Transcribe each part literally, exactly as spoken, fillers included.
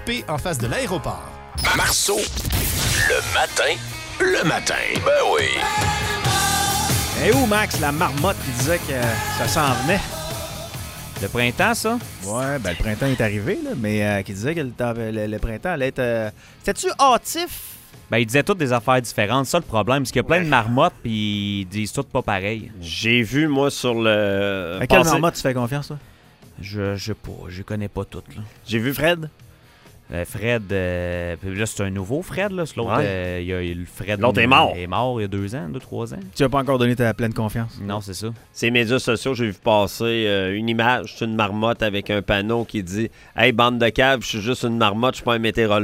P en face de l'aéroport. Marceau, le matin, le matin, ben oui. Et où, Max, la marmotte qui disait que ça s'en venait? Le printemps, ça? Ouais, ben le printemps est arrivé, là, mais euh, qui disait que le, le, le printemps allait être... Euh... C'était-tu hâtif? Ben, ils disaient toutes des affaires différentes. Ça, le problème, c'est qu'il y a plein de marmottes puis ils disent toutes pas pareil. J'ai vu, moi, sur le... À quelle passer... marmotte tu fais confiance, toi? Je je sais pas, je connais pas toutes, là. J'ai vu Fred. Euh, Fred, euh, là, c'est un nouveau Fred, là. L'autre, Ouais. euh, il y a, il y a le Fred... L'autre est mort. Il est mort il y a deux ans, deux, trois ans. Tu n'as pas encore donné ta pleine confiance? Non, c'est ça. Ces médias sociaux, j'ai vu passer euh, une image, c'est une marmotte avec un panneau qui dit « Hey, bande de caves, je suis juste une marmotte, je suis pas un météorologue. »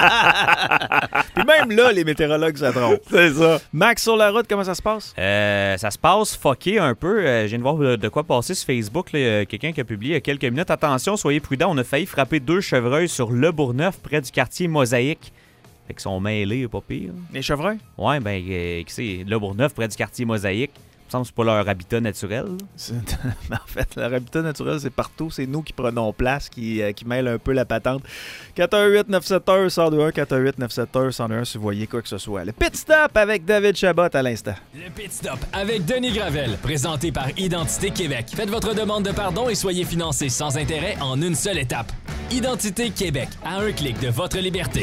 Puis même là, les météorologues se trompent. C'est ça. Max, sur la route, comment ça se passe? Euh, ça se passe fucké un peu. Euh, je viens de voir de quoi passer sur Facebook. Là, euh, quelqu'un qui a publié il y a quelques minutes. Attention, soyez prudents, on a failli frapper deux chevreuils sur Le Bourgneuf, près du quartier Mosaïque. Fait qu'ils sont mêlés, pas pire. Les chevreuils? Ouais, ben, euh, qui c'est? Le Bourgneuf, près du quartier Mosaïque. Il me semble que c'est pas leur habitat naturel. C'est... en fait, leur habitat naturel, c'est partout. C'est nous qui prenons place, qui, euh, qui mêlent un peu la patente. quatre un huit neuf sept un un zéro deux un, quatre un huit neuf sept un un zéro deux un si vous voyez quoi que ce soit. Le Pit Stop avec David Chabot à l'instant. Le Pit Stop avec Denis Gravel, présenté par Identité Québec. Faites votre demande de pardon et soyez financé sans intérêt en une seule étape. Identité Québec, à un clic de votre liberté.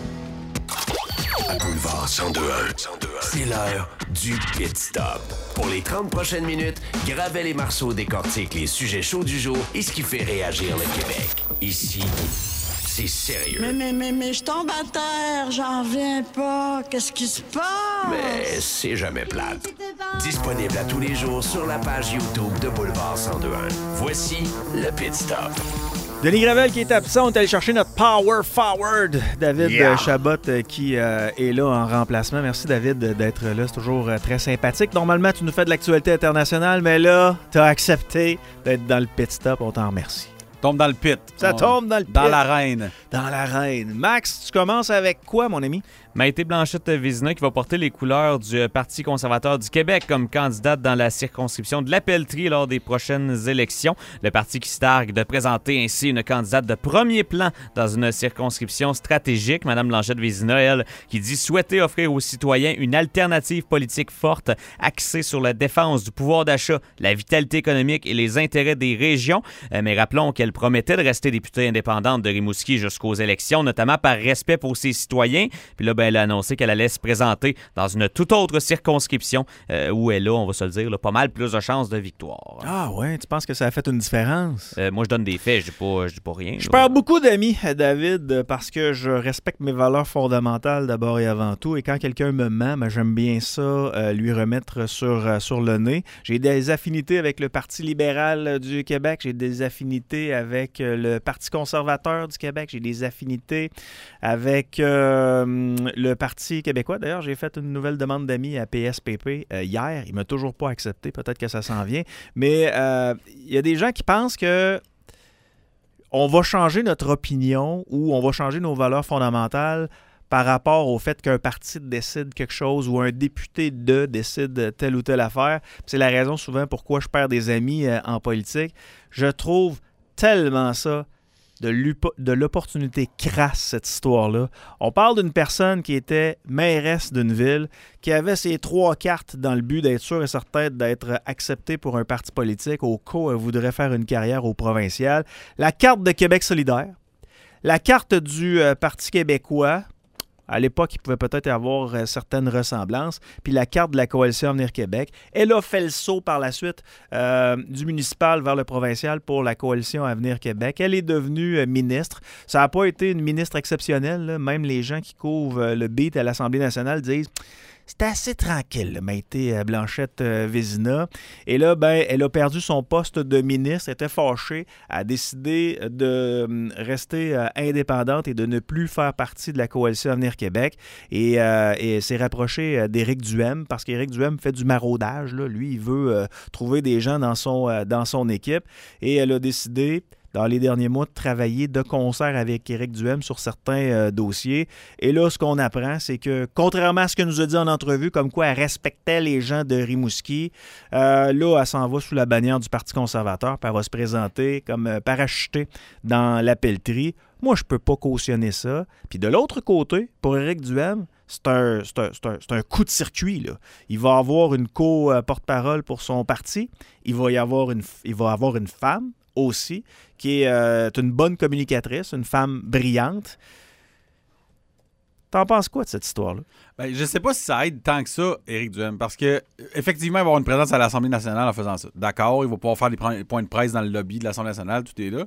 Boulevard cent deux un, c'est l'heure du Pit Stop. Pour les trente prochaines minutes, Gravel et Marceau décortiquent les sujets chauds du jour et ce qui fait réagir le Québec. Ici, c'est sérieux. Mais, mais, mais, mais, je tombe à terre, j'en reviens pas. Qu'est-ce qui se passe? Mais c'est jamais plate. Disponible à tous les jours sur la page YouTube de Boulevard cent deux un. Voici le Pit Stop. Denis Gravel qui est absent, on est allé chercher notre Power Forward, David Yeah. Chabot, euh, qui euh, est là en remplacement. Merci David d'être là, c'est toujours euh, très sympathique. Normalement, tu nous fais de l'actualité internationale, mais là, tu as accepté d'être dans le Pit Stop, on t'en remercie. Tombe dans le pit. Ça On- tombe dans le pit. Dans l'arène. Dans l'arène. Max, tu commences avec quoi, mon ami? Maïté Blanchette-Vézina qui va porter les couleurs du Parti conservateur du Québec comme candidate dans la circonscription de l'Appellerie lors des prochaines élections. Le parti qui se targue de présenter ainsi une candidate de premier plan dans une circonscription stratégique. Madame Blanchette-Vézina, elle, qui dit souhaiter offrir aux citoyens une alternative politique forte axée sur la défense du pouvoir d'achat, la vitalité économique et les intérêts des régions. Euh, mais rappelons qu'elle promettait de rester députée indépendante de Rimouski jusqu'aux élections, notamment par respect pour ses citoyens. Puis là, ben, elle a annoncé qu'elle allait se présenter dans une toute autre circonscription euh, où elle a, on va se le dire, là, pas mal plus de chances de victoire. Ah ouais, tu penses que ça a fait une différence? Euh, moi, je donne des faits, je dis pas, je dis pas rien. Je là. perds beaucoup d'amis, David, parce que je respecte mes valeurs fondamentales d'abord et avant tout. Et quand quelqu'un me ment, ben, j'aime bien ça, euh, lui remettre sur, euh, sur le nez. J'ai des affinités avec le Parti libéral du Québec. J'ai des affinités avec euh, le Parti conservateur du Québec. J'ai des affinités avec euh, le Parti québécois. D'ailleurs, j'ai fait une nouvelle demande d'amis à P S P P euh, hier. Il ne m'a toujours pas accepté. Peut-être que ça s'en vient. Mais euh, il y a des gens qui pensent que on va changer notre opinion ou on va changer nos valeurs fondamentales par rapport au fait qu'un parti décide quelque chose ou un député de décide telle ou telle affaire. C'est la raison souvent pourquoi je perds des amis euh, en politique. Je trouve tellement ça de, l'upo- de l'opportunité crasse, cette histoire-là. On parle d'une personne qui était mairesse d'une ville, qui avait ses trois cartes dans le but d'être sûr et certain d'être acceptée pour un parti politique au cas où elle voudrait faire une carrière au provincial. La carte de Québec solidaire, la carte du euh, Parti québécois. À l'époque, il pouvait peut-être y avoir euh, certaines ressemblances. Puis la carte de la Coalition Avenir Québec. Elle a fait le saut par la suite euh, du municipal vers le provincial pour la Coalition Avenir Québec. Elle est devenue euh, ministre. Ça n'a pas été une ministre exceptionnelle, là. Même les gens qui couvrent euh, le beat à l'Assemblée nationale disent... C'était assez tranquille, Maïté Blanchette-Vézina. Et là, ben, elle a perdu son poste de ministre, elle était fâchée, a décidé de rester indépendante et de ne plus faire partie de la Coalition Avenir Québec. Et, euh, et s'est rapprochée d'Éric Duhem, parce qu'Éric Duhem fait du maraudage. Là. Lui, il veut euh, trouver des gens dans son, euh, dans son équipe. Et elle a décidé dans les derniers mois, de travailler de concert avec Éric Duhem sur certains euh, dossiers. Et là, ce qu'on apprend, c'est que, contrairement à ce qu'elle nous a dit en entrevue, comme quoi elle respectait les gens de Rimouski, euh, là, elle s'en va sous la bannière du Parti conservateur, puis elle va se présenter comme euh, parachutée dans la pelleterie. Moi, je peux pas cautionner ça. Puis de l'autre côté, pour Éric Duhem, c'est un, c'est un, c'est un, c'est un coup de circuit, là. Il va avoir une co-porte-parole pour son parti. Il va y avoir une, il va avoir une femme aussi, qui est euh, une bonne communicatrice, une femme brillante. T'en penses quoi de cette histoire-là? Ben, je sais pas si ça aide tant que ça, Éric Duhem, parce que effectivement, il va avoir une présence à l'Assemblée nationale en faisant ça. D'accord, il va pouvoir faire des points de presse dans le lobby de l'Assemblée nationale, tout est là.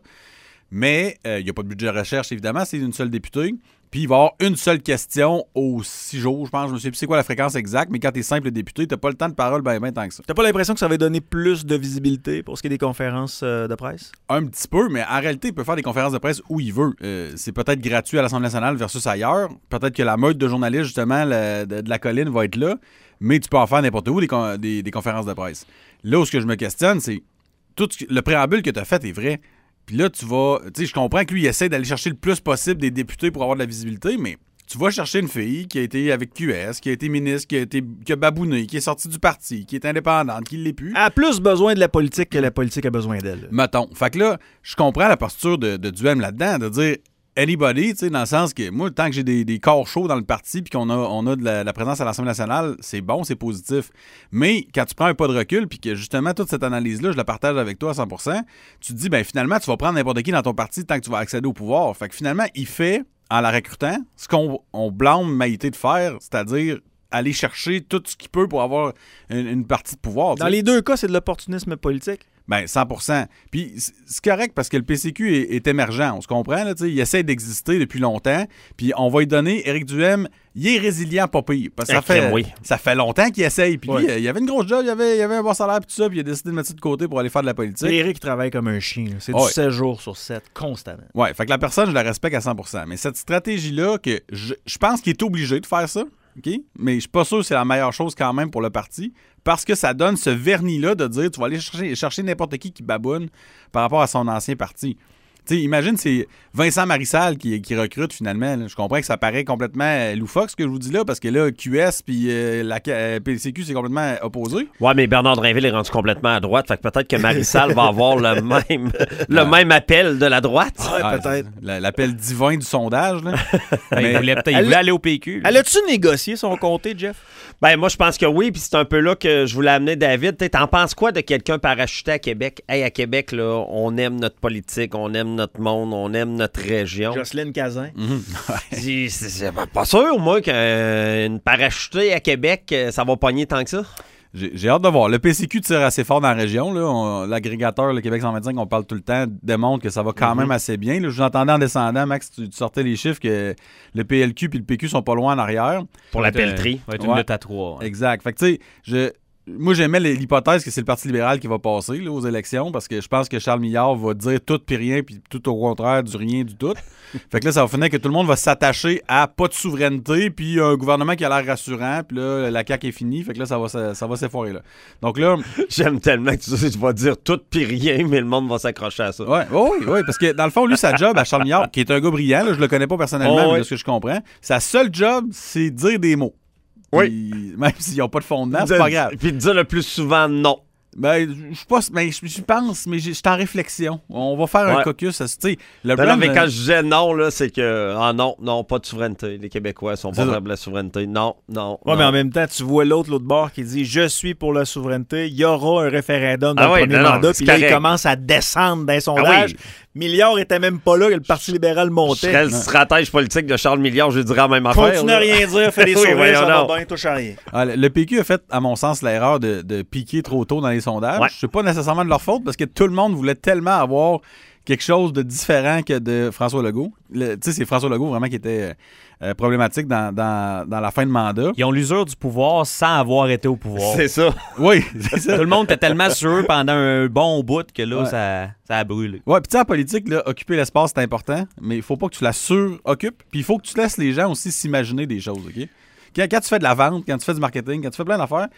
Mais euh, il n'y a pas de budget de recherche, évidemment, c'est une seule députée. Puis il va y avoir une seule question aux six jours, je pense. Je me souviens plus c'est quoi la fréquence exacte, mais quand tu es simple député, tu n'as pas le temps de parole ben, ben tant que ça. T'as pas l'impression que ça va donner plus de visibilité pour ce qui est des conférences euh, de presse? Un petit peu, mais en réalité, il peut faire des conférences de presse où il veut. Euh, c'est peut-être gratuit à l'Assemblée nationale versus ailleurs. Peut-être que la meute de journalistes, justement, la, de, de la colline va être là, mais tu peux en faire n'importe où des, con- des, des conférences de presse. Là où ce que je me questionne, c'est tout ce, le préambule que tu as fait est vrai. Puis là, tu vas... Tu sais, je comprends que lui, il essaie d'aller chercher le plus possible des députés pour avoir de la visibilité, mais tu vas chercher une fille qui a été avec Q S, qui a été ministre, qui a, été, qui a babouné, qui est sortie du parti, qui est indépendante, qui ne l'est plus. Elle a plus besoin de la politique que la politique a besoin d'elle. Mettons. Fait que là, je comprends la posture de, de Duhem là-dedans, de dire anybody, tu sais, dans le sens que moi, tant que j'ai des, des corps chauds dans le parti puis qu'on a, on a de la, la présence à l'Assemblée nationale, c'est bon, c'est positif. Mais quand tu prends un pas de recul puis que justement toute cette analyse-là, je la partage avec toi à cent pour cent, tu te dis, ben finalement, tu vas prendre n'importe qui dans ton parti tant que tu vas accéder au pouvoir. Fait que finalement, il fait, en la recrutant, ce qu'on on blâme Maïté de faire, c'est-à-dire aller chercher tout ce qu'il peut pour avoir une, une partie de pouvoir. Dans t'sais. les deux cas, c'est de l'opportunisme politique. Ben, cent pour cent. Puis c'est correct parce que le P C Q est, est émergent, on se comprend, là, il essaie d'exister depuis longtemps, puis on va lui donner, Éric Duhem, il est résilient, pas pire, parce que ça fait, oui. ça fait longtemps qu'il essaye, puis Ouais. lui, il avait une grosse job, il avait, il avait un bon salaire, puis tout ça, puis il a décidé de mettre ça de côté pour aller faire de la politique. Et Éric travaille comme un chien. là. C'est Ouais. du sept jours sur sept, constamment. Ouais, fait que la personne, je la respecte à cent pour cent, mais cette stratégie-là, que je, je pense qu'il est obligé de faire ça, OK? Mais je suis pas sûr que c'est la meilleure chose quand même pour le parti, parce que ça donne ce vernis-là de dire tu vas aller chercher, chercher n'importe qui qui baboune par rapport à son ancien parti. Tu sais, imagine, c'est Vincent Marissal qui, qui recrute finalement. Là. Je comprends que ça paraît complètement loufoque ce que je vous dis là, parce que là, Q S puis euh, la euh, P C Q, c'est complètement opposé. Ouais, mais Bernard Drinville est rendu complètement à droite, fait que peut-être que Marissal va avoir le même, le même appel de la droite. Ah, peut-être. c'est la- L'appel divin du sondage. Là. Ben, il Mais- voulait, peut-être- il Elle- voulait aller au P Q. là. Elle a-tu négocié son comté, Jeff? Ben, moi, je pense que oui, puis c'est un peu là que je voulais amener David. T'sais, T'en penses quoi de quelqu'un parachuté à Québec? Hey, à Québec, là, on aime notre politique, on aime notre monde, on aime notre région. Jocelyne Cazin. C'est c'est- c'est pas sûr, moi, qu'une parachutée à Québec, euh, ça va pogner tant que ça. J'ai j'ai hâte de voir. Le P C Q tire assez fort dans la région. là. On- L'agrégateur, le Québec cent vingt-cinq, on parle tout le temps, démontre que ça va quand même assez bien. Là, je vous entendais en descendant, Max, tu, tu sortais les chiffres que le P L Q et le P Q sont pas loin en arrière. Pour la Ça va être, pelleterie. Ça va être une Ouais. lutte à trois. hein. Exact. Fait que tu sais, je... Moi, j'aimais l'hypothèse que c'est le Parti libéral qui va passer là, aux élections parce que je pense que Charles Millard va dire tout puis rien puis tout au contraire du rien du tout. Fait que là, ça va finir que tout le monde va s'attacher à pas de souveraineté puis un gouvernement qui a l'air rassurant puis là, la C A Q est finie. Fait que là, ça va, ça, ça va s'effoirer là. Donc là, J'aime tellement que tu, tu vas dire tout puis rien, mais le monde va s'accrocher à ça. ouais, oh oui, oui, parce que dans le fond, lui, sa job à Charles Millard, qui est un gars brillant, là, je le connais pas personnellement, Oh, mais oui. de ce que je comprends, sa seule job, c'est dire des mots. Oui. Puis, même s'ils n'ont pas de fondement, c'est pas grave. Puis de dire le plus souvent non. Ben, je sais pas, mais je je pense, mais je suis en réflexion. On va faire un Ouais. caucus. Tu sais, le Ben non, plan, mais euh, quand je disais non, là, c'est que, ah non, non, pas de souveraineté. Les Québécois sont C'est pas ça. pour la souveraineté. Non, non. Ouais, non. mais en même temps, tu vois l'autre, l'autre bord qui dit « Je suis pour la souveraineté, il y aura un référendum dans Ah le oui, premier non, non, mandat. » c'est Puis là, il correct. commence à descendre dans les sondages. Ah oui. Milliard était même pas là, que le Parti libéral Je montait. serais le stratège politique de Charles Milliard, je lui dirais la même affaire. Continue à là. rien dire, fais des Oui, sourires, voyons ça donc. va bien, touche à rien. ah, le- le P Q a fait, à mon sens, l'erreur de, de piquer trop tôt dans les sondages. Ouais. C'est pas nécessairement de leur faute parce que tout le monde voulait tellement avoir quelque chose de différent que de François Legault. Le- Tu sais, c'est François Legault vraiment qui était euh, problématique dans, dans, dans la fin de mandat. Ils ont l'usure du pouvoir sans avoir été au pouvoir. C'est ça. Oui, c'est ça. Tout le monde était tellement sur eux pendant un bon bout que là, Ouais. ça, ça a brûlé. Ouais, puis tu sais, en politique, là, occuper l'espace, c'est important, mais il faut pas que tu la suroccupes. Puis il faut que tu laisses les gens aussi s'imaginer des choses, OK? Quand, quand tu fais de la vente, quand tu fais du marketing, quand tu fais plein d'affaires,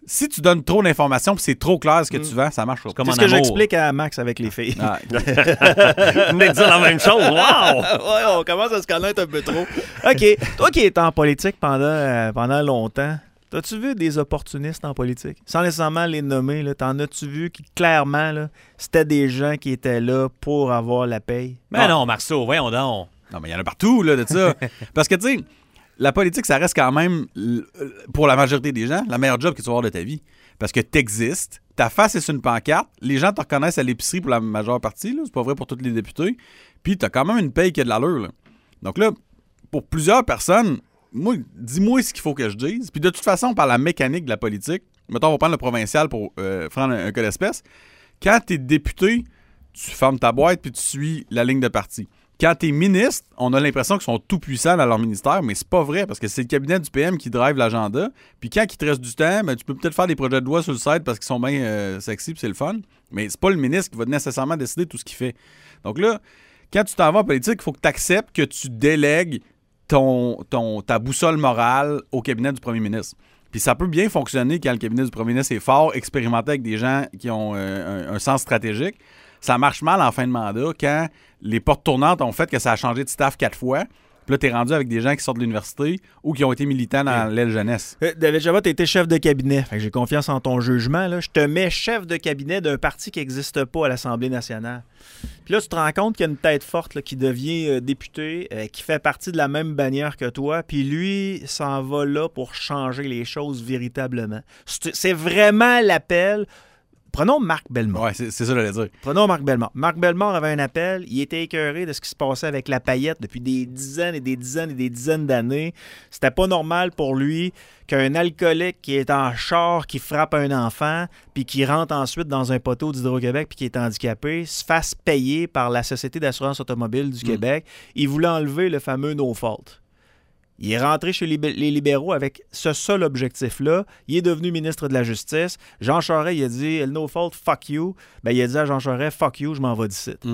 si tu donnes trop d'informations puis c'est trop clair ce que Mm. tu vends, ça marche pas. comme C'est en ce que amour. j'explique à Max avec les filles. Ah, Vous venez de dire la même chose. Wow! Ouais, on commence à se connaître un peu trop. OK. Toi qui es en politique pendant, euh, pendant longtemps, as-tu vu des opportunistes en politique? Sans nécessairement les nommer, là, t'en as-tu vu qui, clairement, là, c'était des gens qui étaient là pour avoir la paye? Mais Ah. non, Marceau, voyons donc. non, mais il y en a partout, là, de ça. Parce que, tu sais, la politique, ça reste quand même, l- pour la majorité des gens, la meilleure job que tu vas avoir de ta vie. Parce que t'existes, ta face est sur une pancarte, les gens te reconnaissent à l'épicerie pour la majeure partie, là, c'est pas vrai pour tous les députés, puis t'as quand même une paye qui a de l'allure, là. Donc là, pour plusieurs personnes, moi, dis-moi ce qu'il faut que je dise. Puis de toute façon, par la mécanique de la politique, mettons, on va prendre le provincial pour euh, prendre un, un cas d'espèce. Quand t'es député, tu fermes ta boîte puis tu suis la ligne de parti. Quand t'es ministre, on a l'impression qu'ils sont tout puissants dans leur ministère, mais c'est pas vrai parce que c'est le cabinet du P M qui drive l'agenda. Puis quand il te reste du temps, ben, tu peux peut-être faire des projets de loi sur le site parce qu'ils sont bien euh, sexy puis c'est le fun. Mais c'est pas le ministre qui va nécessairement décider tout ce qu'il fait. Donc là, quand tu t'en vas en politique, il faut que tu acceptes que tu délègues ton, ton, ta boussole morale au cabinet du premier ministre. Puis ça peut bien fonctionner quand le cabinet du premier ministre est fort, expérimenté avec des gens qui ont euh, un, un sens stratégique. Ça marche mal en fin de mandat quand les portes tournantes ont fait que ça a changé de staff quatre fois. Puis là, t'es rendu avec des gens qui sortent de l'université ou qui ont été militants dans l'aile jeunesse. Euh, David Chabot, tu été chef de cabinet. Fait que j'ai confiance en ton jugement. Là. Je te mets chef de cabinet d'un parti qui n'existe pas à l'Assemblée nationale. Puis là, tu te rends compte qu'il y a une tête forte là, qui devient euh, député, euh, qui fait partie de la même bannière que toi. Puis lui, s'en va là pour changer les choses véritablement. C'est c'est vraiment l'appel. Prenons Marc Bellemare. Ouais, c'est c'est ça que j'allais dire. Prenons Marc Bellemare. Marc Bellemare avait un appel. Il était écœuré de ce qui se passait avec la paillette depuis des dizaines et des dizaines et des dizaines d'années. C'était pas normal pour lui qu'un alcoolique qui est en char, qui frappe un enfant, puis qui rentre ensuite dans un poteau d'Hydro-Québec, puis qui est handicapé, se fasse payer par la Société d'assurance automobile du Mm. Québec. Il voulait enlever le fameux no fault. Il est rentré chez les les libéraux avec ce seul objectif-là. Il est devenu ministre de la Justice. Jean Charest, il a dit « no fault, fuck you ». Ben, il a dit à Jean Charest « fuck you, je m'en vais d'ici Mm. ».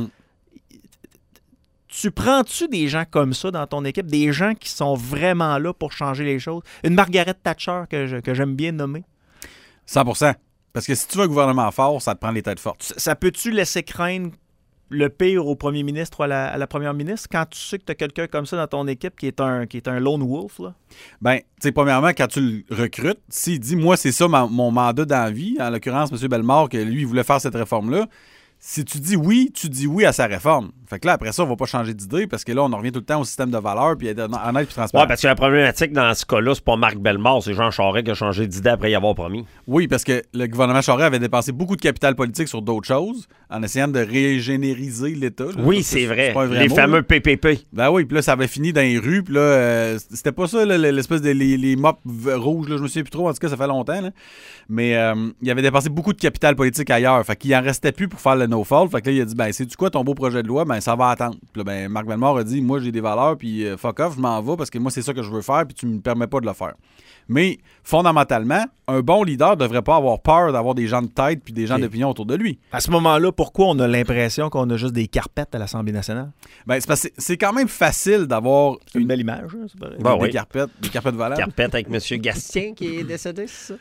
Tu prends-tu des gens comme ça dans ton équipe, des gens qui sont vraiment là pour changer les choses? Une Margaret Thatcher que, je- que j'aime bien nommer. cent pour cent. Parce que si tu veux un gouvernement fort, ça te prend les têtes fortes. Ça, ça peut-tu laisser craindre le pire au premier ministre ou à la, à la première ministre quand tu sais que tu as quelqu'un comme ça dans ton équipe qui est un, qui est un lone wolf? Là? Ben, tu sais, premièrement, quand tu le recrutes, s'il dit, moi, c'est ça ma- mon mandat dans la vie, en l'occurrence, M. Bellemare, que lui, il voulait faire cette réforme-là, si tu dis oui, tu dis oui à sa réforme. Fait que là, après ça, on va pas changer d'idée parce que là, on en revient tout le temps au système de valeurs puis être honnête puis transparent. Ouais, parce que la problématique dans ce cas-là, c'est pas Marc Bellemare, c'est Jean Charest qui a changé d'idée après y avoir promis. Oui, parce que le gouvernement Charest avait dépensé beaucoup de capital politique sur d'autres choses en essayant de régénériser l'État. là. Oui, Ça, c'est vrai. pas un vrai Les mot, fameux là. P P P. Ben oui, puis là, ça avait fini dans les rues, puis là, euh, c'était pas ça, là, l'espèce de les, les mops v- rouges, là, je me souviens plus trop, en tout cas, ça fait longtemps, là. Mais euh, il avait dépensé beaucoup de capital politique ailleurs, fait qu'il en restait plus pour faire le no-fault, fait que là, il a dit, ben, c'est-tu quoi ton beau projet de loi? Ben, ça va attendre. Puis là, ben, Marc Bellemare a dit, moi, j'ai des valeurs, puis euh, fuck off, je m'en vais, parce que moi, c'est ça que je veux faire, puis tu me permets pas de le faire. Mais, fondamentalement, un bon leader devrait pas avoir peur d'avoir des gens de tête puis des gens Ok. d'opinion autour de lui. À ce moment-là, pourquoi on a l'impression qu'on a juste des carpettes à l'Assemblée nationale? Ben, c'est parce que c'est- c'est quand même facile d'avoir C'est une une, belle image, hein, c'est pareil. Ben des oui. carpettes, des carpettes volantes. Carpette avec M. Gastien qui est décédé, c'est ça?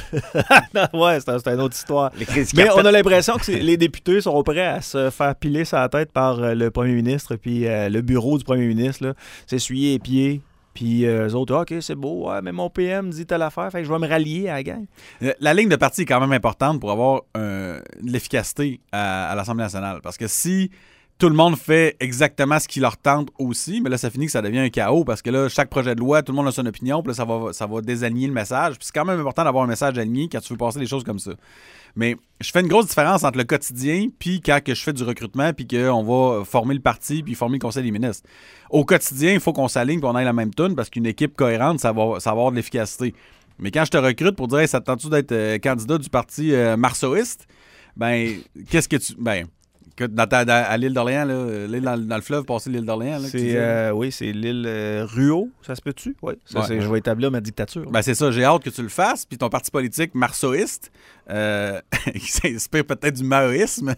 ouais, c'est, un- c'est une autre histoire. Les crises Mais carpettes. on a l'impression que c'est- les députés sont prêts à se faire piler sa tête par euh, le premier ministre puis euh, le bureau du premier ministre, là, s'essuyer les pieds. Puis euh, eux autres, OK, c'est beau, ouais, mais mon P M dit telle affaire, fait que je vais me rallier à la gang. Euh, La ligne de parti est quand même importante pour avoir euh, de l'efficacité à, à l'Assemblée nationale. Parce que si tout le monde fait exactement ce qui leur tente aussi, mais là, ça finit que ça devient un chaos parce que là, chaque projet de loi, tout le monde a son opinion, puis là, ça va, ça va désaligner le message. Puis c'est quand même important d'avoir un message aligné quand tu veux passer des choses comme ça. Mais je fais une grosse différence entre le quotidien puis quand que je fais du recrutement puis qu'on va former le parti puis former le conseil des ministres. Au quotidien, il faut qu'on s'aligne puis on ait la même toune parce qu'une équipe cohérente, ça va, ça va avoir de l'efficacité. Mais quand je te recrute pour dire hey, ça te tente-tu d'être euh, candidat du parti euh, marceauiste, ben qu'est-ce que tu. Ben, que dans ta, dans- à l'île d'Orléans, là, euh, l'île dans, dans le fleuve, passer l'île d'Orléans. là, que tu C'est, dis, euh, oui, c'est l'île euh, Ruau, ça se peut-tu? Oui. Ça, Ouais. c'est, je vais établir ma dictature. Ben c'est ça, j'ai hâte que tu le fasses. Puis ton parti politique marceauiste, euh, qui s'inspire peut-être du maoïsme.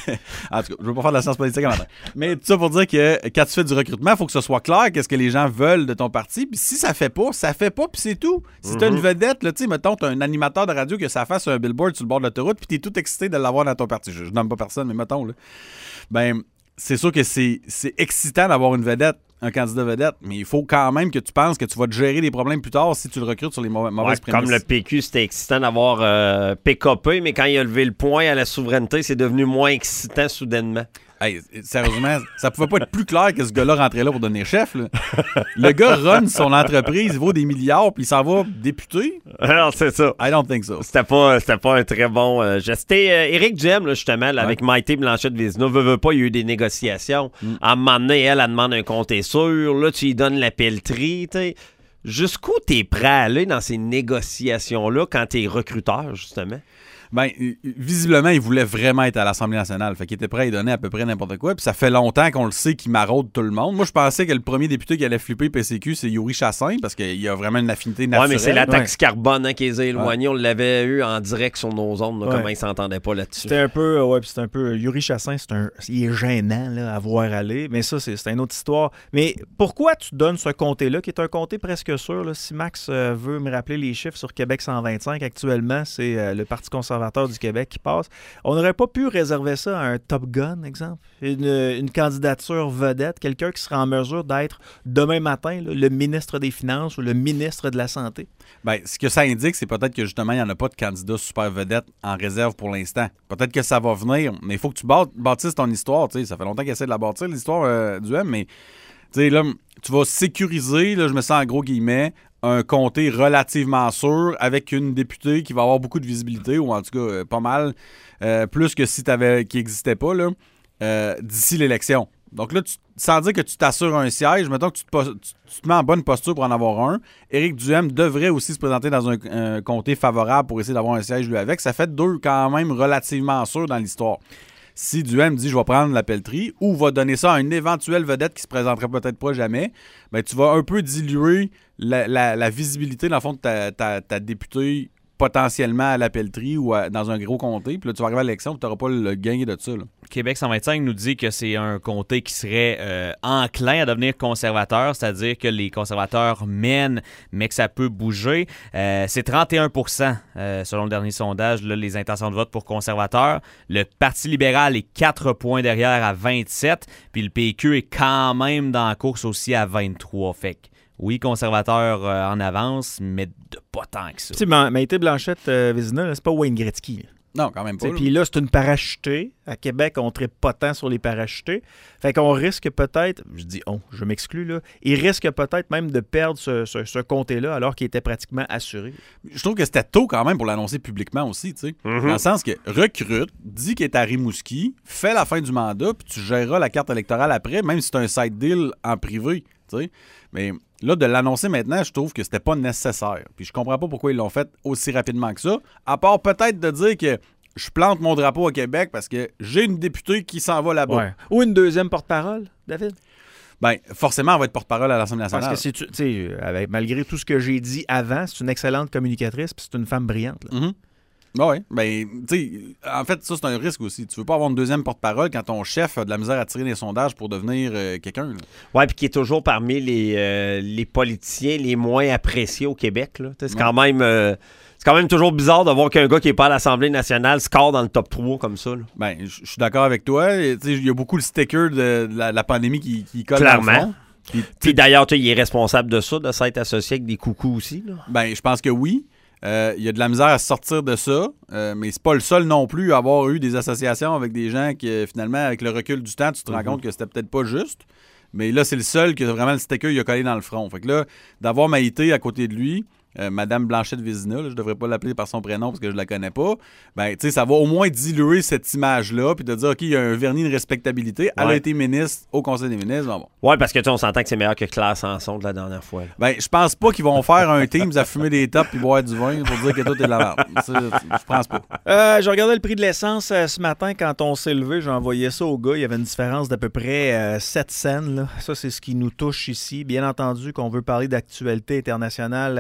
En tout cas, je veux pas faire de la science politique en matin. Mais tout ça pour dire que quand tu fais du recrutement, il faut que ce soit clair qu'est-ce que les gens veulent de ton parti. Puis si ça fait pas, ça fait pas, puis c'est tout. Si t'as une vedette, là, tu sais, mettons, t'as un animateur de radio que ça fasse un billboard sur le bord de l'autoroute, puis t'es tout excité de l'avoir dans ton parti. Je, je nomme pas personne, mais mettons, là. Ben, c'est sûr que c'est, c'est excitant d'avoir une vedette, un candidat vedette, mais il faut quand même que tu penses que tu vas te gérer des problèmes plus tard si tu le recrutes sur les mauvaises ouais, prémices. Comme le P Q, c'était excitant d'avoir euh, P K P, mais quand il a levé le point à la souveraineté, c'est devenu moins excitant soudainement. Hey, sérieusement, ça pouvait pas être plus clair que ce gars-là rentrait là pour devenir chef. Là. Le gars run son entreprise, il vaut des milliards, puis il s'en va député. Alors, c'est ça. I don't think so. C'était pas, c'était pas un très bon euh, geste. C'était euh, Éric Duhem, là, justement, là, ouais. avec Maïté Blanchette-Vézina. Veut, veut pas, il y a eu des négociations. Mm. À un moment donné, elle, elle demande un compte sûr. Là, tu lui donnes la pelleterie. T'sais. Jusqu'où t'es prêt à aller dans ces négociations-là quand t'es recruteur, justement? Ben, visiblement, il voulait vraiment être à l'Assemblée nationale. Fait qu'il était prêt à y donner à peu près n'importe quoi. Puis ça fait longtemps qu'on le sait qu'il maraude tout le monde. Moi, je pensais que le premier député qui allait flipper P C Q, c'est Yuri Chassin, parce qu'il a vraiment une affinité naturelle. Oui, mais c'est la taxe ouais. carbone hein, qui les a éloignés. Ouais. On l'avait eu en direct sur nos ondes, là, ouais. comment ils s'entendaient pas là-dessus. C'était un peu, ouais, puis c'était un peu... Yuri Chassin, c'est un, il est gênant là, à voir aller. Mais ça, c'est, c'est une autre histoire. Mais pourquoi tu donnes ce comté-là, qui est un comté presque sûr, là, si Max euh, veut me rappeler les chiffres sur Québec cent vingt-cinq, actuellement, c'est euh, le Parti conservateur du Québec qui passe. On n'aurait pas pu réserver ça à un Top Gun, exemple? Une, une candidature vedette, quelqu'un qui sera en mesure d'être demain matin là, le ministre des Finances ou le ministre de la Santé? Bien, ce que ça indique, c'est peut-être que justement, il n'y en a pas de candidat super vedette en réserve pour l'instant. Peut-être que ça va venir, mais il faut que tu bâtisses ton histoire. T'sais. Ça fait longtemps qu'il essaie de la bâtir, l'histoire euh, du M, mais t'sais, là, tu vas sécuriser, là, je me sens en gros guillemets, un comté relativement sûr avec une députée qui va avoir beaucoup de visibilité, ou en tout cas euh, pas mal, euh, plus que si t'avais qui n'existait pas là, euh, d'ici l'élection. Donc là, tu, sans dire que tu t'assures un siège, mettons que tu te, tu, tu te mets en bonne posture pour en avoir un, Éric Duhem devrait aussi se présenter dans un, un comté favorable pour essayer d'avoir un siège lui avec. Ça fait deux quand même relativement sûrs dans l'histoire. Si Duhem dit « je vais prendre la pelleterie » ou va donner ça à une éventuelle vedette qui se présenterait peut-être pas jamais, ben tu vas un peu diluer la, la, la visibilité, dans le fond, de ta, ta, ta députée potentiellement à la pelleterie ou à, dans un gros comté. Puis là, tu vas arriver à l'élection et tu n'auras pas le gain de ça. Là. Québec cent vingt-cinq nous dit que c'est un comté qui serait euh, enclin à devenir conservateur, c'est-à-dire que les conservateurs mènent, mais que ça peut bouger. Euh, c'est trente et un pour cent euh, selon le dernier sondage, là, les intentions de vote pour conservateurs. Le Parti libéral est quatre points derrière à vingt-sept, puis le P Q est quand même dans la course aussi à vingt-trois. Fait que oui, conservateur euh, en avance, mais de pas tant que ça. Tu sais, Maïté Blanchette-Vézina, euh, c'est pas Wayne Gretzky. Là. Non, quand même pas. Puis là, c'est une parachutée. À Québec, on ne traite pas tant sur les parachutés. Fait qu'on risque peut-être, je dis on, je m'exclus là, il risque peut-être même de perdre ce, ce, ce comté-là alors qu'il était pratiquement assuré. Je trouve que c'était tôt quand même pour l'annoncer publiquement aussi, tu sais. Mm-hmm. Dans le sens que recrute, dit qu'il est à Rimouski, fait la fin du mandat, puis tu géreras la carte électorale après, même si c'est un side deal en privé, tu sais. Mais là, de l'annoncer maintenant, je trouve que c'était pas nécessaire. Puis je comprends pas pourquoi ils l'ont fait aussi rapidement que ça, à part peut-être de dire que je plante mon drapeau à Québec parce que j'ai une députée qui s'en va là-bas. Ouais. Ou une deuxième porte-parole, David? Bien, forcément, elle va être porte-parole à l'Assemblée nationale. Parce que c'est, tu sais, avec, malgré tout ce que j'ai dit avant, c'est une excellente communicatrice puis c'est une femme brillante. Là. Mm-hmm. Oui, bien, tu sais, en fait, ça, c'est un risque aussi. Tu veux pas avoir une deuxième porte-parole quand ton chef a de la misère à tirer des sondages pour devenir euh, quelqu'un. Oui, puis qui est toujours parmi les, euh, les politiciens les moins appréciés au Québec. Là. C'est, quand même, euh, c'est quand même toujours bizarre de voir qu'un gars qui n'est pas à l'Assemblée nationale score dans le top trois comme ça. Bien, je suis d'accord avec toi. Il y a beaucoup le sticker de la, la pandémie qui, qui colle Clairement. dans le fond. Puis, puis d'ailleurs, il est responsable de ça, de s'être associé avec des coucous aussi. Bien, je pense que oui. Il euh, y a de la misère à sortir de ça, euh, mais c'est pas le seul non plus à avoir eu des associations avec des gens qui, finalement, avec le recul du temps, tu te mm-hmm. rends compte que c'était peut-être pas juste. Mais là, c'est le seul que vraiment le sticker il a collé dans le front. Fait que là, d'avoir Maïté à côté de lui, euh, Madame Blanchette-Vézina, là, je devrais pas l'appeler par son prénom parce que je la connais pas, ben, tu sais, ça va au moins diluer cette image-là, puis de dire, OK, il y a un vernis de respectabilité. Elle ouais. a été ministre au Conseil des ministres. Bon, bon. Oui, parce que tu on s'entend que c'est meilleur que Claire Sanson de la dernière fois. Là. Ben, je pense pas qu'ils vont faire un Teams à fumer des tops puis boire du vin pour dire que tout est de la merde. Je pense pas. Euh, je regardais le prix de l'essence euh, ce matin quand on s'est levé. J'ai envoyé ça au gars. Il y avait une différence d'à peu près euh, sept cents. Là. Ça, c'est ce qui nous touche ici. Bien entendu qu'on veut parler d'actualité internationale euh,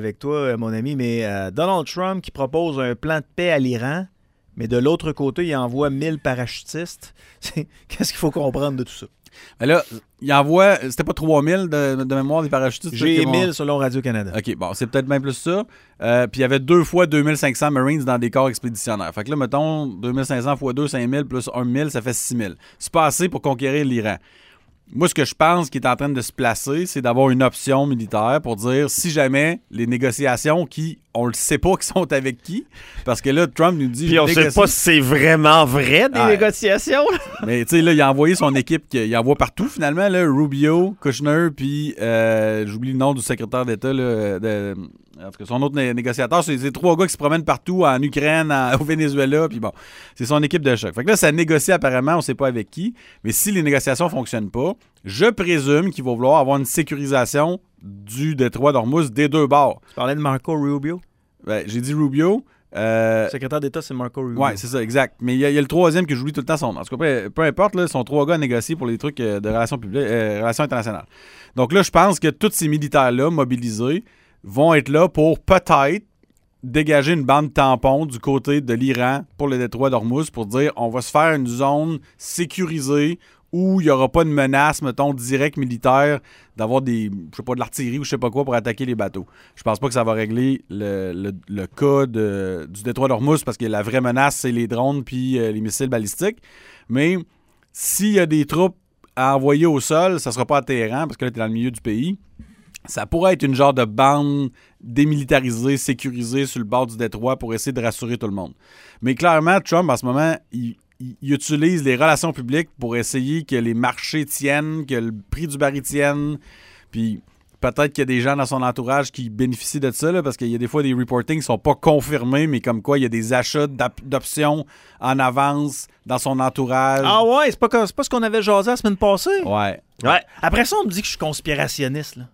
avec toi, mon ami, mais euh, Donald Trump qui propose un plan de paix à l'Iran, mais de l'autre côté, il envoie mille parachutistes. Qu'est-ce qu'il faut comprendre de tout ça? Mais là, il envoie, c'était pas trois mille de, de mémoire des parachutistes? J'ai mille selon Radio-Canada. OK, bon, c'est peut-être même plus ça. Euh, puis il y avait deux fois deux mille cinq cents Marines dans des corps expéditionnaires. Fait que là, mettons, deux mille cinq cents fois deux, cinq mille, plus un mille, ça fait six mille. C'est pas assez pour conquérir l'Iran. Moi, ce que je pense qui est en train de se placer, c'est d'avoir une option militaire pour dire si jamais les négociations qui, on le sait pas qui sont avec qui, parce que là, Trump nous dit... Puis on négocie... sait pas si c'est vraiment vrai, des ouais. négociations. Mais tu sais, là, il a envoyé son équipe, il envoie partout finalement, là, Rubio, Kushner, puis euh, j'oublie le nom du secrétaire d'État, là, de... En tout cas, son autre né- négociateur, c'est ces trois gars qui se promènent partout, en Ukraine, en, au Venezuela, puis bon, c'est son équipe de choc. Fait que là, ça négocie apparemment, on ne sait pas avec qui, mais si les négociations ne fonctionnent pas, je présume qu'il va vouloir avoir une sécurisation du détroit d'Ormuz des deux bords. Tu parlais de Marco Rubio? Ben, j'ai dit Rubio. Euh... Le secrétaire d'État, c'est Marco Rubio. Oui, c'est ça, exact. Mais il y, y a le troisième que j'oublie tout le temps son nom. En tout cas, peu, peu importe, là, sont trois gars à négocier pour les trucs euh, de relations publiques, euh, relations internationales. Donc là, je pense que tous ces militaires-là, mobilisés, vont être là pour peut-être dégager une bande tampon du côté de l'Iran pour le détroit d'Ormuz pour dire on va se faire une zone sécurisée où il n'y aura pas de menace, mettons, directe militaire d'avoir des, je sais pas, de l'artillerie ou je sais pas quoi pour attaquer les bateaux. Je pense pas que ça va régler le, le, le cas de, du détroit d'Ormuz parce que la vraie menace, c'est les drones puis euh, les missiles balistiques. Mais s'il y a des troupes à envoyer au sol, ça sera pas à Téhéran parce que là, tu es dans le milieu du pays. Ça pourrait être une genre de bande démilitarisée, sécurisée sur le bord du détroit pour essayer de rassurer tout le monde. Mais clairement, Trump, en ce moment, il, il, il utilise les relations publiques pour essayer que les marchés tiennent, que le prix du baril tienne. Puis peut-être qu'il y a des gens dans son entourage qui bénéficient de ça, là, parce qu'il y a des fois des reportings qui sont pas confirmés, mais comme quoi il y a des achats d'op- d'options en avance dans son entourage. Ah ouais, c'est pas, c'est pas ce qu'on avait jasé la semaine passée? Ouais. Ouais. Après ça, on me dit que je suis conspirationniste, là.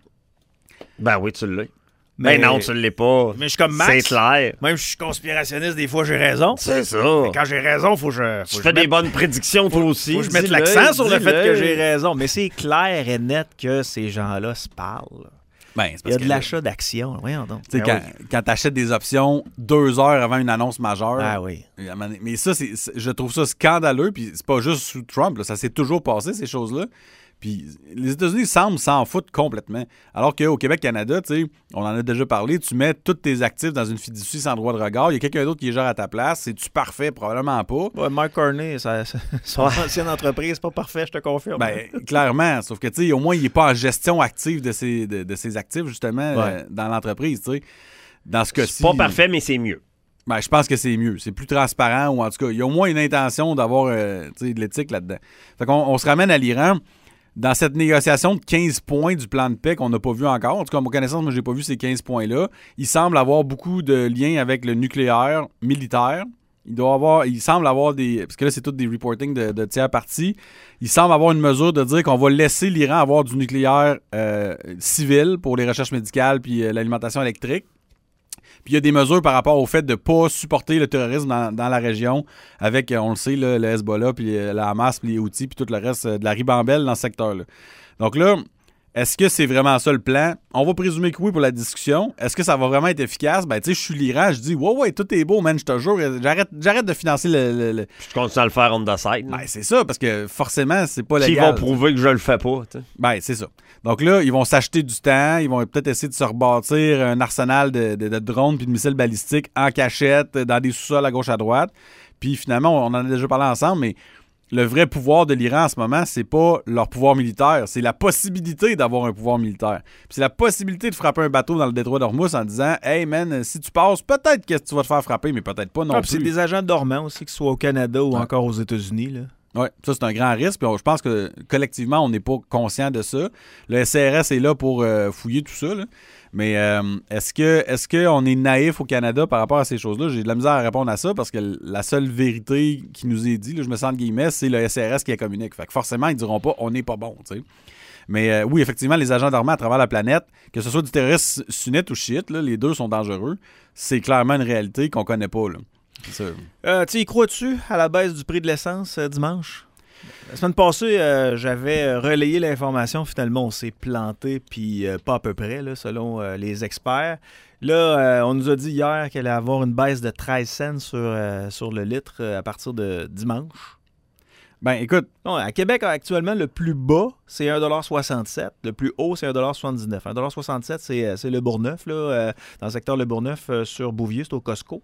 Ben oui, tu l'as. Mais ben non, tu l'es pas. Mais je suis comme Max. C'est clair. Même si je suis conspirationniste, des fois, j'ai raison. C'est ça. Mais quand j'ai raison, faut que je... Faut Tu que fais je des mette, bonnes prédictions, toi aussi. faut que je mette Dis-le, l'accent sur le dis-le. fait que j'ai raison. Mais c'est clair et net que ces gens-là se parlent. Ben, c'est Il y parce a de que, l'achat d'actions. Voyons donc. tu sais, Ben quand, oui. quand tu achètes des options deux heures avant une annonce majeure. Ah oui. Mais ça, c'est, c'est- je trouve ça scandaleux. Puis c'est pas juste sous Trump. Là, ça s'est toujours passé, ces choses-là. Puis les États-Unis semblent s'en foutre complètement. Alors qu'au Québec-Canada, tu sais, on en a déjà parlé, tu mets tous tes actifs dans une fiducie sans droit de regard. Il y a quelqu'un d'autre qui est gère à ta place. C'est-tu parfait? Probablement pas. Ouais, Mark Carney, ça, ça, son ancienne entreprise, c'est pas parfait, je te confirme. Ben, clairement. Sauf que, tu sais, au moins, il n'est pas en gestion active de ses, de, de ses actifs, justement, Ouais. euh, dans l'entreprise, tu sais. Dans ce cas-ci... C'est pas parfait, mais c'est mieux. Ben, je pense que c'est mieux. C'est plus transparent, ou en tout cas, il y a au moins une intention d'avoir euh, tu sais, de l'éthique là-dedans. Fait qu'on on se ramène à l'Iran. Dans cette négociation de quinze points du plan de paix qu'on n'a pas vu encore, en tout cas, à ma connaissance, moi, j'ai pas vu ces quinze points-là, il semble avoir beaucoup de liens avec le nucléaire militaire. Il doit avoir, il semble avoir des... Parce que là, c'est tout des reportings de, de tiers parties. Il semble avoir une mesure de dire qu'on va laisser l'Iran avoir du nucléaire euh, civil pour les recherches médicales puis euh, l'alimentation électrique. Puis il y a des mesures par rapport au fait de ne pas supporter le terrorisme dans, dans la région avec, on le sait, là, le Hezbollah, puis la Hamas, puis les Houthis, puis tout le reste de la ribambelle dans ce secteur-là. Donc là, est-ce que c'est vraiment ça le plan? On va présumer que oui pour la discussion. Est-ce que ça va vraiment être efficace? Ben, tu sais, je suis l'Iran, je dis, ouais, ouais, tout est beau, man, je te jure, j'arrête, j'arrête de financer le. le, le... Je continue à le faire on the side. Ben, c'est ça, parce que forcément, c'est pas Qui légal. vont prouver que je le fais pas. T'sais. Ben, c'est ça. Donc là, ils vont s'acheter du temps, ils vont peut-être essayer de se rebâtir un arsenal de, de, de drones puis de missiles balistiques en cachette, dans des sous-sols à gauche à droite. Puis finalement, on en a déjà parlé ensemble, mais le vrai pouvoir de l'Iran en ce moment, c'est pas leur pouvoir militaire, c'est la possibilité d'avoir un pouvoir militaire. Puis c'est la possibilité de frapper un bateau dans le détroit d'Ormuz en disant « Hey man, si tu passes, peut-être que tu vas te faire frapper, mais peut-être pas non Ah, plus. » c'est des agents dormants aussi, que ce soit au Canada ou Ouais. encore aux États-Unis, là. Oui, ça, c'est un grand risque. Puis on- je pense que collectivement, on n'est pas conscient de ça. Le S R S est là pour euh, fouiller tout ça. Là. Mais euh, est-ce que est-ce qu'on est naïf au Canada par rapport à ces choses-là? J'ai de la misère à répondre à ça parce que la seule vérité qui nous est dit, là, je me sens entre guillemets, c'est le S R S qui la communique. Fait que forcément, ils diront pas « on n'est pas bon ». Tu sais. Mais euh, oui, effectivement, les agents dormants à travers la planète, que ce soit du terrorisme sunnite ou chiite, là, les deux sont dangereux. C'est clairement une réalité qu'on connaît pas. Là. C'est ça. Euh, tu y crois-tu à la baisse du prix de l'essence euh, dimanche? La semaine passée, euh, j'avais relayé l'information. Finalement, on s'est planté, puis euh, pas à peu près, là, selon euh, les experts. Là, euh, on nous a dit hier qu'elle allait avoir une baisse de treize cents sur, euh, sur le litre euh, à partir de dimanche. Ben, écoute. Non, à Québec, actuellement, le plus bas, c'est un dollar soixante-sept. Le plus haut, c'est un dollar soixante-dix-neuf. un dollar soixante-sept, c'est, c'est le Bourgneuf, là, euh, dans le secteur Le Bourgneuf, euh, sur Bouvier, c'est au Costco.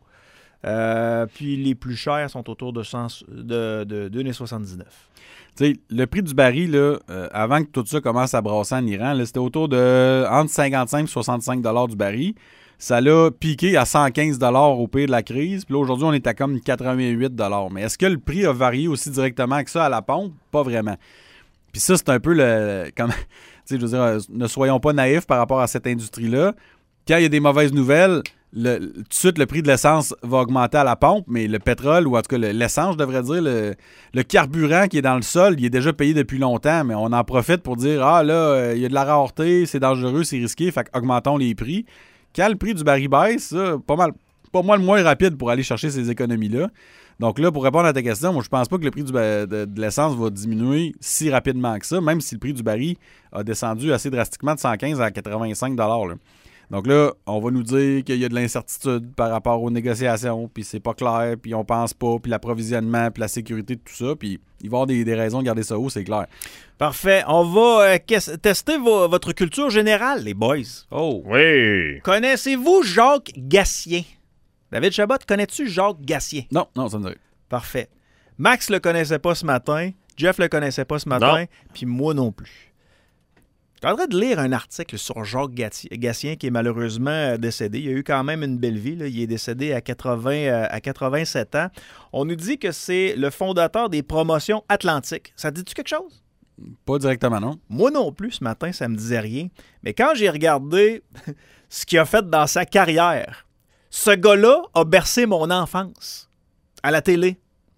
Euh, puis les plus chers sont autour de, cent, de, de deux virgule soixante-dix-neuf. Tu sais, le prix du baril, là, euh, avant que tout ça commence à brasser en Iran, là, c'était autour de entre cinquante-cinq et soixante-cinq dollars du baril. Ça l'a piqué à cent quinze dollars au pire de la crise. Puis là, aujourd'hui, on est à comme quatre-vingt-huit dollars. Mais est-ce que le prix a varié aussi directement que ça à la pompe? Pas vraiment. Puis ça, c'est un peu le... Comme, tu sais, je veux dire, ne soyons pas naïfs par rapport à cette industrie-là. Quand il y a des mauvaises nouvelles, le, tout de suite, le prix de l'essence va augmenter à la pompe, mais le pétrole, ou en tout cas le, l'essence, je devrais dire, le, le carburant qui est dans le sol, il est déjà payé depuis longtemps, mais on en profite pour dire « Ah, là, euh, il y a de la rareté, c'est dangereux, c'est risqué, fait augmentons les prix. » Quand le prix du baril baisse, ça, pas mal, pas mal moins rapide pour aller chercher ces économies-là. Donc là, pour répondre à ta question, moi, je pense pas que le prix du, de, de l'essence va diminuer si rapidement que ça, même si le prix du baril a descendu assez drastiquement de cent quinze à quatre-vingt-cinq dollars. Là. Donc là, on va nous dire qu'il y a de l'incertitude par rapport aux négociations, puis c'est pas clair, puis on pense pas, puis l'approvisionnement, puis la sécurité de tout ça, puis il va y avoir des, des raisons de garder ça haut, c'est clair. Parfait. On va euh, que- tester vo- votre culture générale, les boys. Oh! Oui! Connaissez-vous Jacques Gatien? David Chabot, connais-tu Jacques Gatien? Non, non, ça me dirait. Parfait. Max le connaissait pas ce matin, Jeff le connaissait pas ce matin, Non. puis moi non plus. Je suis en train de lire un article sur Jacques Gatien, Gatien qui est malheureusement euh, décédé. Il a eu quand même une belle vie. Là. Il est décédé à, quatre-vingts, euh, à quatre-vingt-sept ans. On nous dit que c'est le fondateur des promotions Atlantiques. Ça te dit-tu quelque chose? Pas directement, non. Moi non plus, ce matin, ça me disait rien. Mais quand j'ai regardé ce qu'il a fait dans sa carrière, ce gars-là a bercé mon enfance à la télé.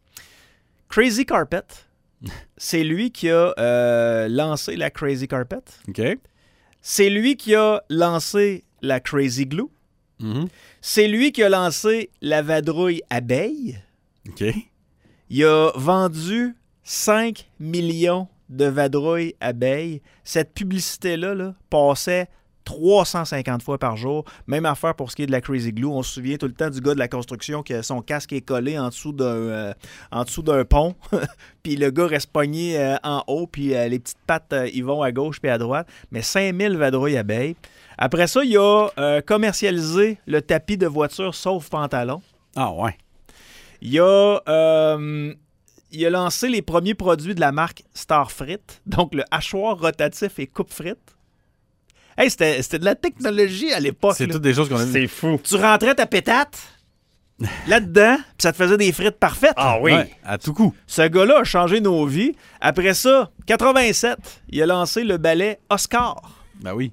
Crazy Carpet, c'est lui qui a euh, lancé la Crazy Carpet. OK. C'est lui qui a lancé la Crazy Glue. Mm-hmm. C'est lui qui a lancé la vadrouille abeille. OK. Il a vendu cinq millions de vadrouilles abeilles. Cette publicité-là là, passait trois cent cinquante fois par jour. Même affaire pour ce qui est de la Crazy Glue. On se souvient tout le temps du gars de la construction qui a son casque est collé en dessous d'un, euh, en dessous d'un pont. Puis le gars reste pogné euh, en haut. Puis euh, les petites pattes, euh, ils vont à gauche puis à droite. Mais cinq mille vadrouilles abeilles. Après ça, il a euh, commercialisé le tapis de voiture sauf pantalon. Ah ouais. Il a, euh, il a lancé les premiers produits de la marque Star Frites. Donc le hachoir rotatif et coupe-frites. Hey, c'était, c'était de la technologie à l'époque. C'est là. toutes des choses qu'on a vues. C'est fou. Tu rentrais ta pétate là-dedans, puis ça te faisait des frites parfaites. Ah oui! Ouais, à tout coup. Ce gars-là a changé nos vies. Après ça, quatre-vingt-sept, il a lancé le ballet Oscar. Ben oui.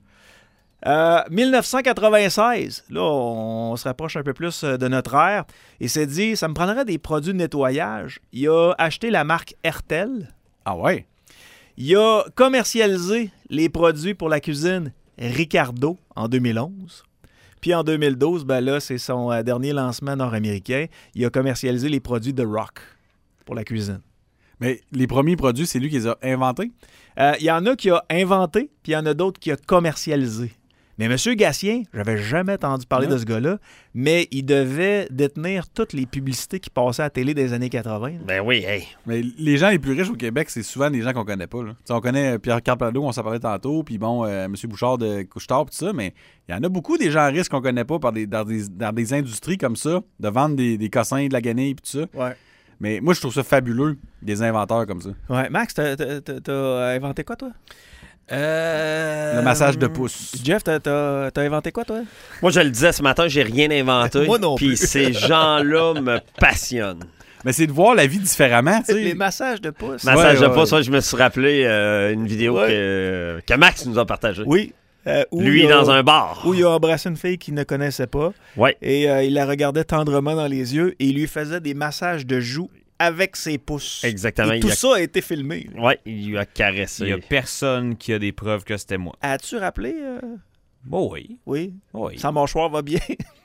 Euh, dix-neuf cent quatre-vingt-seize, là, on se rapproche un peu plus de notre ère. Il s'est dit, ça me prendrait des produits de nettoyage. Il a acheté la marque Hertel. Ah ouais. Il a commercialisé les produits pour la cuisine Ricardo en deux mille onze. Puis en deux mille douze, ben là, c'est son euh, dernier lancement nord-américain. Il a commercialisé les produits de Rock pour la cuisine. Mais les premiers produits, c'est lui qui les a inventés? Euh, Il y en a qui a inventé, puis il y en a d'autres qui a commercialisé. Mais M. Gatien, j'avais jamais entendu parler Ouais. de ce gars-là, mais il devait détenir toutes les publicités qui passaient à la télé des années quatre-vingt. Ben oui, hey. Mais les gens les plus riches au Québec, c'est souvent des gens qu'on connaît pas. Là. Tu sais, on connaît Pierre-Carl Pellado, on s'en parlait tantôt, puis bon, euh, M. Bouchard de Couche-Tard, tout ça, mais il y en a beaucoup des gens riches qu'on connaît pas par des, dans, des, dans des industries comme ça, de vendre des, des cossins, de la guenille, puis tout ça. Ouais. Mais moi, je trouve ça fabuleux, des inventeurs comme ça. Ouais. Max, t'as, t'as, t'as- t'as inventé quoi, toi? Euh... Le massage de pouce. Jeff, t'as, t'as, t'as inventé quoi, toi? Moi, je le disais ce matin, j'ai rien inventé. Moi non Puis plus. ces gens-là me passionnent. Mais c'est de voir la vie différemment, tu Les sais. massages de pouce. Massage Ouais, de ouais. pouce, ouais, je me suis rappelé euh, une vidéo Ouais. que, que Max nous a partagée. Oui. Euh, où Lui il a- dans un bar. Où il a embrassé une fille qu'il ne connaissait pas. Ouais. Et euh, il la regardait tendrement dans les yeux et il lui faisait des massages de joues avec ses pouces. Exactement. Et Il tout a- ça a été filmé. Ouais, il lui a caressé. Il n'y a personne qui a des preuves que c'était moi. As-tu rappelé? euh, Bon, oui. Oui. Oui. Sa mâchoire va bien.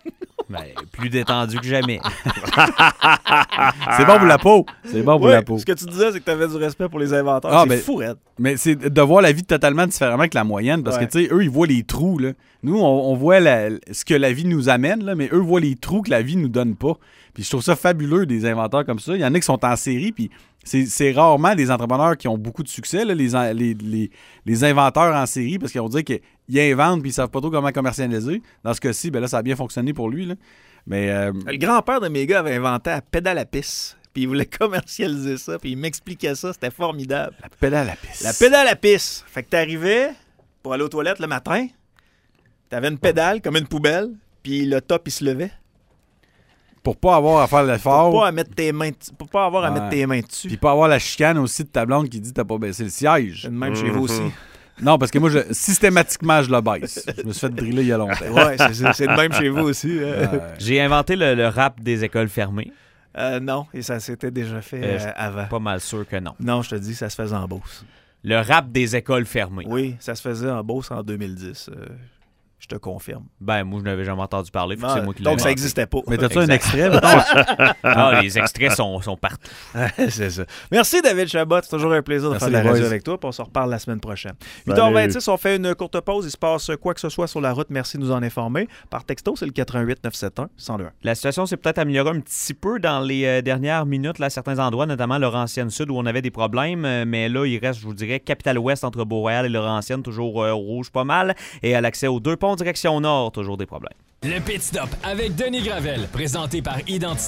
Ben, plus détendu que jamais. C'est bon pour la peau. C'est bon pour Oui, la peau. ce que tu disais, c'est que tu avais du respect pour les inventeurs. Ah, c'est ben, fou, Red. Mais c'est de voir la vie totalement différemment que la moyenne, parce Ouais. que, tu sais, eux, ils voient les trous, là. Nous, on, on voit la- ce que la vie nous amène, là, mais eux voient les trous que la vie nous donne pas. Puis je trouve ça fabuleux, des inventeurs comme ça. Il y en a qui sont en série, puis c'est, c'est rarement des entrepreneurs qui ont beaucoup de succès, là, les, en- les, les, les inventeurs en série, parce qu'ils vont dire qu'ils inventent, puis ils savent pas trop comment commercialiser. Dans ce cas-ci, ben là, ça a bien fonctionné pour lui, là. Mais... euh, Le grand-père de mes gars avait inventé la pédale à pisse. Puis il voulait commercialiser ça, puis il m'expliquait ça. C'était formidable. la pédale à pisse. La pédale à pisse. Fait que t'arrivais pour aller aux toilettes le matin, t'avais une pédale comme une poubelle, puis le top, il se levait. Pour pas avoir à faire l'effort. Pour pas, à mettre tes mains, pour pas avoir à Ouais. mettre tes mains dessus. Puis pas avoir la chicane aussi de ta blonde qui dit t'as pas baissé le siège. C'est de même chez vous aussi. Non, parce que moi, je, systématiquement, je le baisse. Je me suis fait driller il y a longtemps. Ouais, c'est, c'est- c'est de même chez vous aussi. hein. Euh, J'ai inventé le, le rap des écoles fermées. Euh, non, et ça s'était déjà fait Euh, euh, je- avant. Pas mal sûr que non. Non, je te dis, ça se faisait en Beauce. Le rap des écoles fermées. Oui, ça se faisait en Beauce en deux mille dix. euh, je te confirme. Ben, moi, je n'avais jamais entendu parler. Fait que Ah, c'est moi qui l'ai donc, ça inventé. n'existait pas. Mais t'as-tu un Exact. extrait? mettons? Ah, les extraits sont, sont partout. c'est ça. Merci, David Chabot. C'est toujours un plaisir de Merci, faire de la les radio boys. avec toi. Puis on se reparle la semaine prochaine. huit heures vingt-six, on fait une courte pause. Il se passe quoi que ce soit sur la route. Merci de nous en informer. Par texto, c'est le quatre un huit neuf sept un un zéro deux un. La situation s'est peut-être améliorée un petit peu dans les euh, dernières minutes, là, à certains endroits, notamment Laurentienne Sud, où on avait des problèmes. euh, mais là, il reste, je vous dirais, Capitale-Ouest entre Beau-Royal et Laurentienne, toujours euh, rouge pas mal. Et à l'accès aux deux ponts direction nord, toujours des problèmes. Le Pit Stop avec Denis Gravel, présenté par Identité